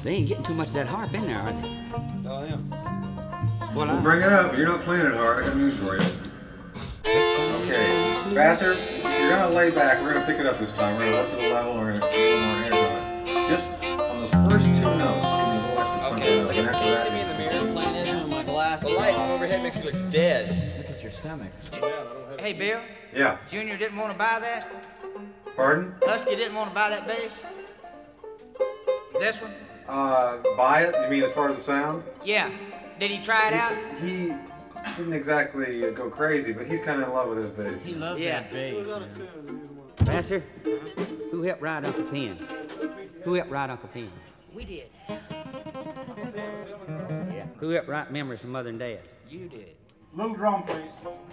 They ain't getting too much of that harp in there, are they? Oh, yeah. Well, Bring it up. You're not playing it hard. I got news for you. Okay, Vassar, you're gonna lay back. We're gonna pick it up this time. We're gonna up to the level. We're gonna get a little more hands on it. Just on those first two notes. Give me a little extra punch on those. And after Can you that, see me in the mirror playing this with my glasses? The light from overhead makes you look dead. Look at your stomach. Hey, Bill, yeah. Junior didn't want to buy that? Pardon? Husky didn't want to buy that bass? This one? Buy it? You mean as far as the sound? Yeah. Did he try it out? He didn't exactly go crazy, but he's kind of in love with his bass. He loves that bass. Vassar, who helped ride Uncle Pen? Who helped ride Uncle Pen? We did. Yeah. Who helped write Memories from Mother and Dad? You did. Little drum, please.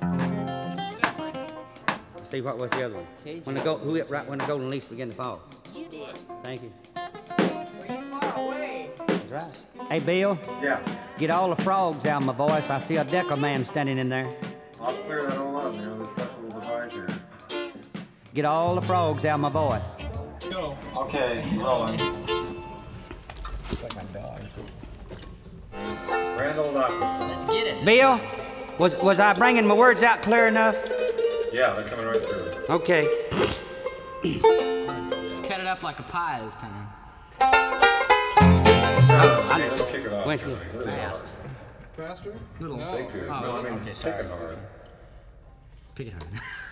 See, what was the other one? Who helped write When the Golden Leaves Begin to Fall? You did. Thank you. Far away. That's right. Hey, Bill, Yeah. get all the frogs out of my voice. I see a decker man standing in there. I'll clear that all up, you know, this special device here. Get all the frogs out of my voice. Okay, rolling. Randall Locke. Let's get it. Bill, was I bringing my words out clear enough? Yeah, they're coming right through. Okay. Let's cut it up like a pie this time. Okay, let's kick it off. Wait, good. Fast. Faster? Little. Take two. Oh, No, I mean, okay, kick sorry. it hard. Pick it hard.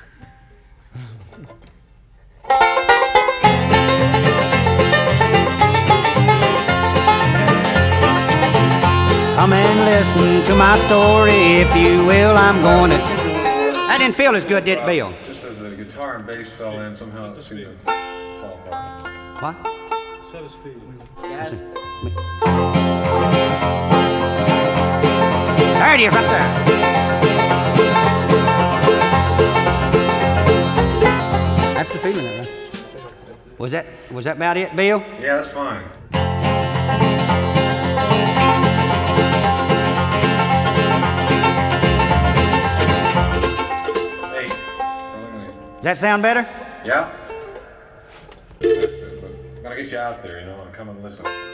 Come and listen to my story, if you will. I'm going to. That didn't feel as good, did it, Bill? Just as the guitar and bass fell in, somehow it seemed to fall apart. What? Set a speed. Yes. There it is, right there. That's the feeling of it. Was that about it, Bill? Yeah, that's fine. Hey, rolling eight. Does that sound better? Yeah? That's good, but gotta get you out there, you know, and come and listen.